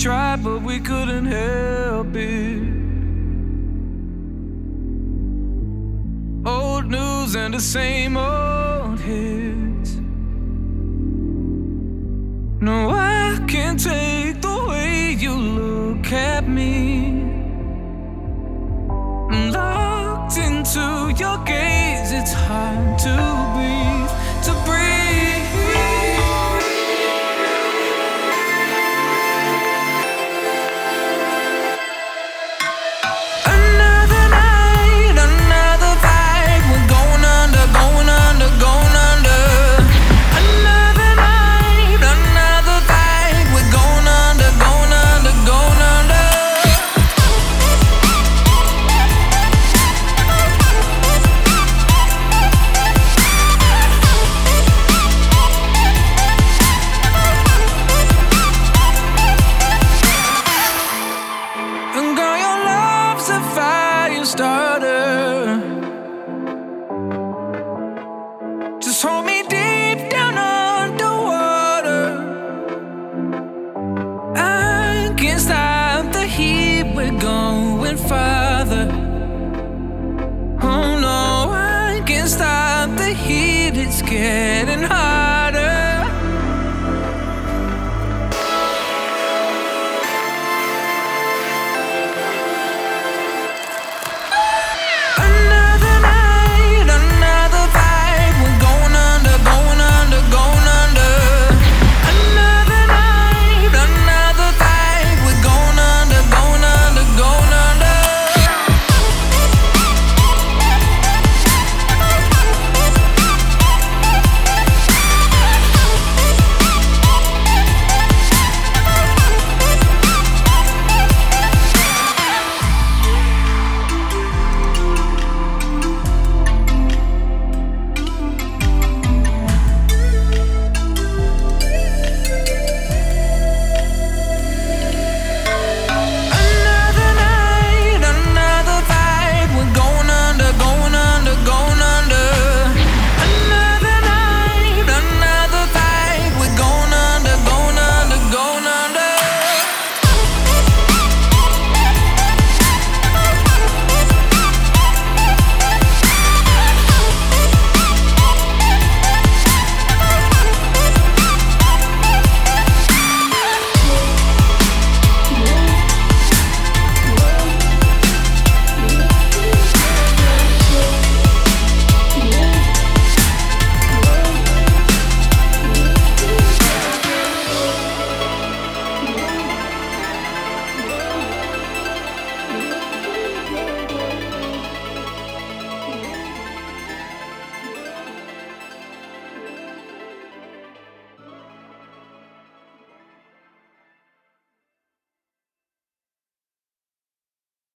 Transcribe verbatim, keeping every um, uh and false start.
tried, but we couldn't help it. Old news and the same old hits. No, I can't take the way you look at me. I'm locked into your gaze, it's hard to breathe, to breathe. Another night, another fight, we're going under, going under, going under. Another night, another fight, we're going under, going under, going under. And girl, your love's a fire starter. Just hold me deep down underwater. I can't stop the heat, we're going farther. Oh no, I can't stop the heat, it's getting hot.